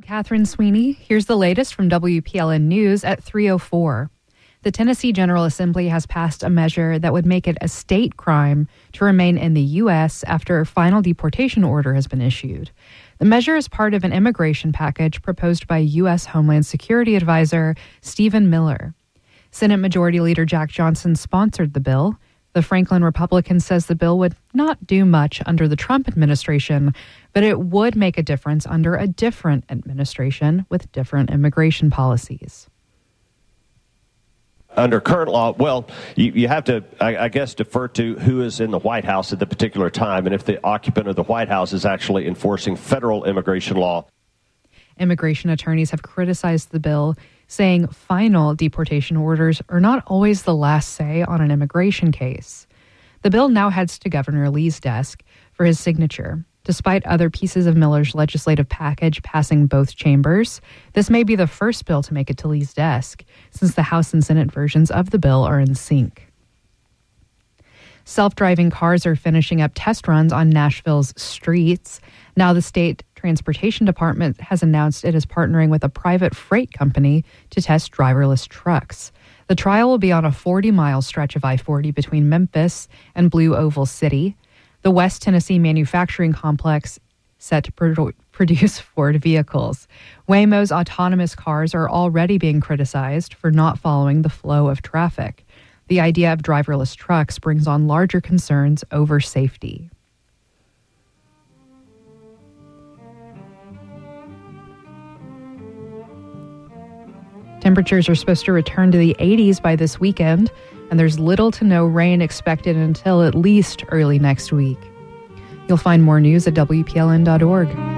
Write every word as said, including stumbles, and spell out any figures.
Catherine Sweeney. Here's the latest from W P L N News at three oh four. The Tennessee General Assembly has passed a measure that would make it a state crime to remain in the U S after a final deportation order has been issued. The measure is part of an immigration package proposed by U S Homeland Security Advisor Stephen Miller. Senate Majority Leader Jack Johnson sponsored the bill. The Franklin Republican says the bill would not do much under the Trump administration, but it would make a difference under a different administration with different immigration policies. Under current law, well, you, you have to, I, I guess, defer to who is in the White House at the particular time, and if the occupant of the White House is actually enforcing federal immigration law. Immigration attorneys have criticized the bill, saying final deportation orders are not always the last say on an immigration case. The bill now heads to Governor Lee's desk for his signature. Despite other pieces of Miller's legislative package passing both chambers, this may be the first bill to make it to Lee's desk, since the House and Senate versions of the bill are in sync. Self-driving cars are finishing up test runs on Nashville's streets. Now the state transportation department has announced it is partnering with a private freight company to test driverless trucks. The trial will be on a forty-mile stretch of I forty between Memphis and Blue Oval City. The West Tennessee Manufacturing Complex set to produ- produce Ford vehicles. Waymo's autonomous cars are already being criticized for not following the flow of traffic. The idea of driverless trucks brings on larger concerns over safety. Temperatures are supposed to return to the eighties by this weekend, and there's little to no rain expected until at least early next week. You'll find more news at W P L N dot org.